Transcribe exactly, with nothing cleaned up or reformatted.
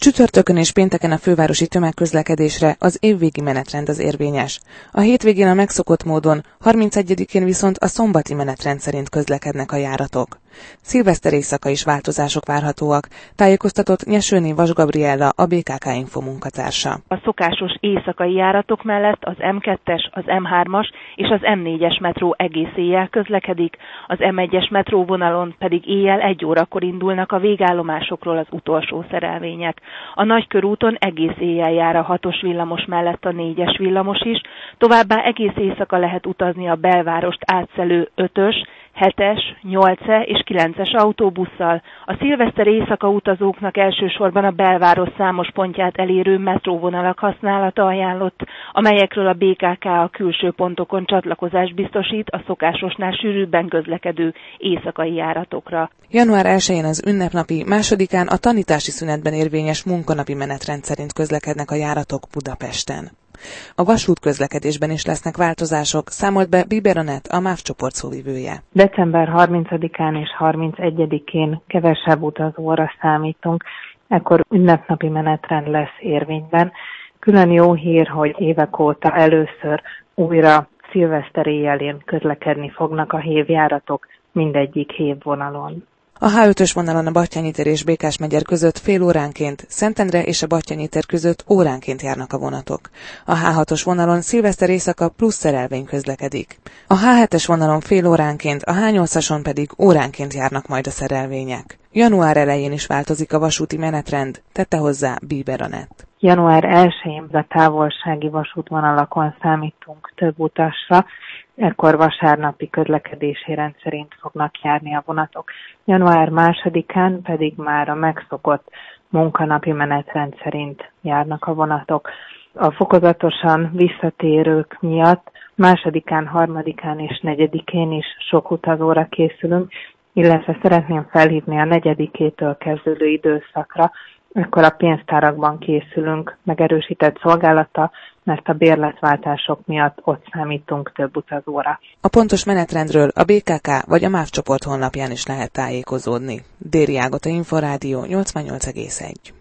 Csütörtökön és pénteken a fővárosi tömegközlekedésre az évvégi menetrend az érvényes. A hétvégén a megszokott módon, harmincegyedikén viszont a szombati menetrend szerint közlekednek a járatok. Szilveszter éjszaka is változások várhatóak, tájékoztatott Nyesőné Vas Gabriella, a bé ká ká Info munkatársa. A szokásos éjszakai járatok mellett az em kettes, az em hármas és az em négyes metró egész éjjel közlekedik, az em egyes metróvonalon pedig éjjel egy órakor indulnak a végállomásokról az utolsó szerelvények. A Nagykörúton egész éjjel jár a hatos villamos mellett a négyes villamos is, továbbá egész éjszaka lehet utazni a belvárost átszelő ötös, hetes, nyolcas és kilences autóbusszal. A szilveszter éjszaka utazóknak elsősorban a belváros számos pontját elérő metróvonalak használata ajánlott, amelyekről a bé ká ká a külső pontokon csatlakozást biztosít a szokásosnál sűrűbben közlekedő éjszakai járatokra. január elsején az ünnepnapi, másodikán a tanítási szünetben érvényes munkanapi menetrend szerint közlekednek a járatok Budapesten. A vasútközlekedésben is lesznek változások, számolt be Bieber Anett, a MÁV csoport szóvivője. december harmincadikán és harmincegyedikén kevesebb utazóra számítunk, ekkor ünnepnapi menetrend lesz érvényben. Külön jó hír, hogy évek óta először újra szilveszter éjjelén közlekedni fognak a hévjáratok mindegyik hévvonalon. A há ötös vonalon a Batthyány tér és Békásmegyer között fél óránként, Szentendre és a Batthyány tér között óránként járnak a vonatok. A há hatos vonalon szilveszter éjszaka plusz szerelvény közlekedik. A há hetes vonalon fél óránként, a há nyolcason pedig óránként járnak majd a szerelvények. Január elején is változik a vasúti menetrend, tette hozzá Bieber Anett. január elsején a távolsági vasútvonalakon számítunk több utasra, ekkor vasárnapi közlekedési rend szerint fognak járni a vonatok. január másodikán pedig már a megszokott munkanapi menetrend szerint járnak a vonatok. A fokozatosan visszatérők miatt másodikán, harmadikán és negyedikén is sok utazóra készülünk, illetve szeretném felhívni a negyedikétől kezdődő időszakra, akkor a pénztárakban készülünk megerősített szolgálata, mert a bérletváltások miatt ott számítunk több utazóra. A pontos menetrendről a bé ká ká vagy a MÁV csoport honlapján is lehet tájékozódni. Déri Ágota, Inforádió nyolcvannyolc egész egy.